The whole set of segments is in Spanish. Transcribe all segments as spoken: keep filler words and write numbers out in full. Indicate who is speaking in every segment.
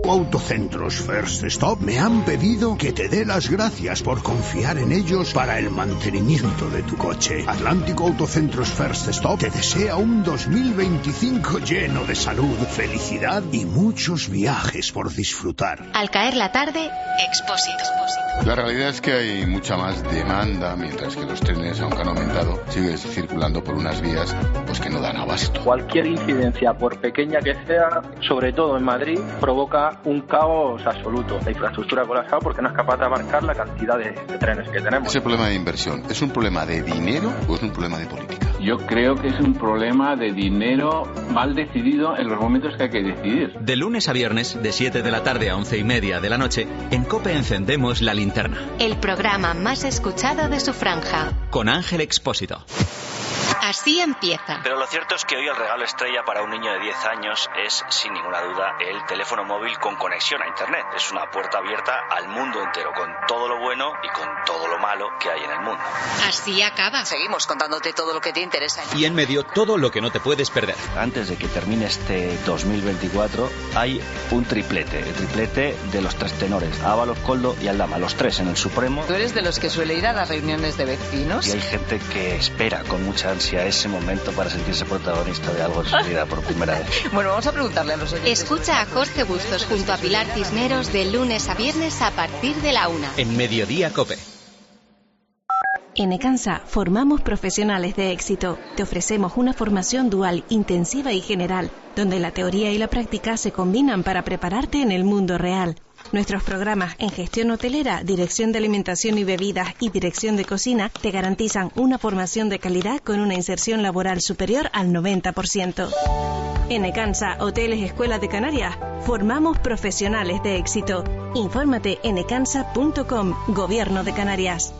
Speaker 1: Autocentros First Stop me han pedido que te dé las gracias por confiar en ellos para el mantenimiento de tu coche. Atlántico Autocentros First Stop te desea un dos mil veinticinco lleno de salud, felicidad y muchos viajes por disfrutar.
Speaker 2: Al caer la tarde, Expósito.
Speaker 3: La realidad es que hay mucha más demanda, mientras que los trenes, aunque han aumentado, siguen circulando por unas vías pues que no dan abasto.
Speaker 4: Cualquier incidencia, por pequeña que sea, sobre todo en Madrid, provoca un caos absoluto. La infraestructura colapsada porque no es capaz de abarcar la cantidad de, de trenes que tenemos.
Speaker 3: Ese problema de inversión, ¿es un problema de dinero o es un problema de política?
Speaker 5: Yo creo que es un problema de dinero mal decidido en los momentos que hay que decidir.
Speaker 6: De lunes a viernes, de siete de la tarde a once y media de la noche, en COPE encendemos la linterna.
Speaker 2: El programa más escuchado de su franja.
Speaker 6: Con Ángel Expósito.
Speaker 2: Así empieza.
Speaker 7: Pero lo cierto es que hoy el regalo estrella para un niño de diez años es, sin ninguna duda, el teléfono móvil con conexión a Internet. Es una puerta abierta al mundo entero, con todo lo bueno y con todo lo malo que hay en el mundo.
Speaker 2: Así acaba.
Speaker 8: Seguimos contándote todo lo que te interesa.
Speaker 6: Y en medio, todo lo que no te puedes perder.
Speaker 9: Antes de que termine este dos mil veinticuatro, hay un triplete. El triplete de los tres tenores. Ábalos, Koldo y Aldama. Los tres en el Supremo.
Speaker 8: ¿Tú eres de los que suele ir a las reuniones de vecinos?
Speaker 9: Y hay gente que espera con mucha ansia ese momento para sentirse protagonista de algo en su vida por primera vez.
Speaker 8: Bueno, vamos a preguntarle a los oyentes.
Speaker 2: Escucha a Jorge Bustos junto a Pilar Cisneros de lunes a viernes a partir de la una.
Speaker 6: En Mediodía COPE.
Speaker 10: En Ecansa formamos profesionales de éxito. Te ofrecemos una formación dual, intensiva y general, donde la teoría y la práctica se combinan para prepararte en el mundo real. Nuestros programas en gestión hotelera, dirección de alimentación y bebidas y dirección de cocina te garantizan una formación de calidad con una inserción laboral superior al noventa por ciento. En Ecansa, Hoteles Escuela de Canarias, formamos profesionales de éxito. Infórmate en ecansa punto com, Gobierno de Canarias.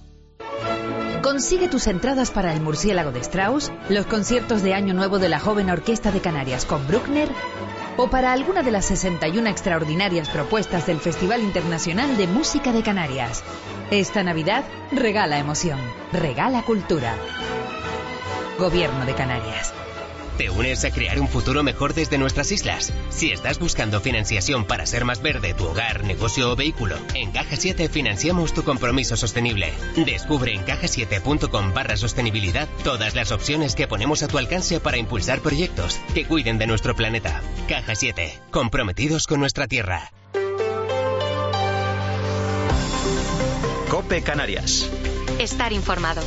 Speaker 11: Consigue tus entradas para el Murciélago de Strauss, los conciertos de Año Nuevo de la Joven Orquesta de Canarias con Bruckner, o para alguna de las sesenta y una extraordinarias propuestas del Festival Internacional de Música de Canarias. Esta Navidad, regala emoción, regala cultura. Gobierno de Canarias.
Speaker 12: ¿Te unes a crear un futuro mejor desde nuestras islas? Si estás buscando financiación para ser más verde tu hogar, negocio o vehículo, en Caja siete financiamos tu compromiso sostenible. Descubre en caja siete punto com barra sostenibilidad todas las opciones que ponemos a tu alcance para impulsar proyectos que cuiden de nuestro planeta. Caja siete, comprometidos con nuestra tierra.
Speaker 6: COPE Canarias.
Speaker 2: Estar informado.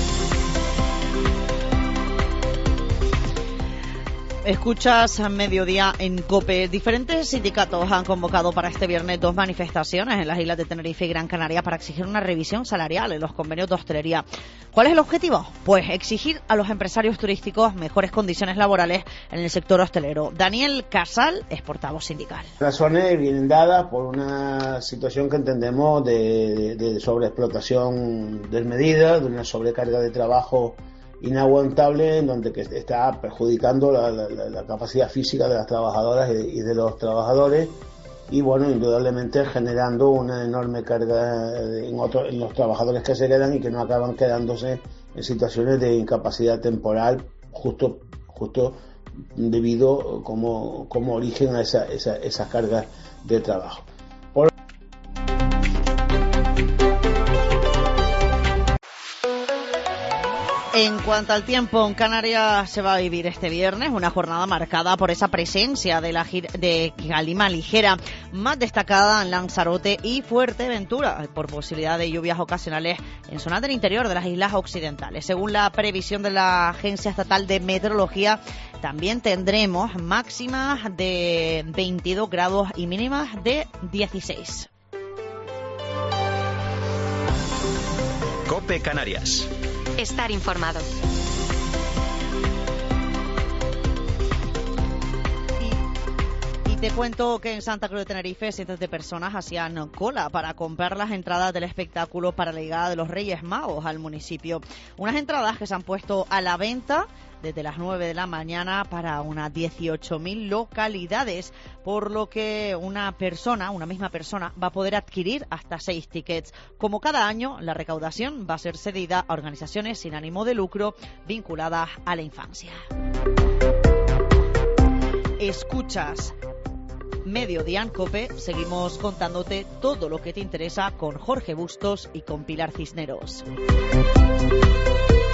Speaker 13: Escuchas a Mediodía en COPE. Diferentes sindicatos han convocado para este viernes dos manifestaciones en las islas de Tenerife y Gran Canaria para exigir una revisión salarial en los convenios de hostelería. ¿Cuál es el objetivo? Pues exigir a los empresarios turísticos mejores condiciones laborales en el sector hostelero. Daniel Casal es portavoz sindical.
Speaker 14: Las razones vienen dadas por una situación que entendemos de, de sobreexplotación desmedida, de una sobrecarga de trabajo inaguantable, en donde que está perjudicando la, la, la capacidad física de las trabajadoras y de los trabajadores, y bueno, indudablemente generando una enorme carga en, otro, en los trabajadores que se quedan y que no acaban quedándose en situaciones de incapacidad temporal justo justo debido como, como origen a esa, esa, esas cargas de trabajo. Por
Speaker 13: En cuanto al tiempo, en Canarias se va a vivir este viernes una jornada marcada por esa presencia de la de calima ligera, más destacada en Lanzarote y Fuerteventura, por posibilidad de lluvias ocasionales en zonas del interior de las islas occidentales. Según la previsión de la Agencia Estatal de Meteorología, también tendremos máximas de veintidós grados y mínimas de dieciséis.
Speaker 6: COPE Canarias.
Speaker 2: Estar informado.
Speaker 13: Y, y te cuento que en Santa Cruz de Tenerife cientos de personas hacían cola para comprar las entradas del espectáculo para la llegada de los Reyes Magos al municipio. Unas entradas que se han puesto a la venta desde las nueve de la mañana para unas dieciocho mil localidades, por lo que una persona, una misma persona, va a poder adquirir hasta seis tickets. Como cada año, la recaudación va a ser cedida a organizaciones sin ánimo de lucro vinculadas a la infancia. Escuchas Mediodía en COPE, seguimos contándote todo lo que te interesa con Jorge Bustos y con Pilar Cisneros.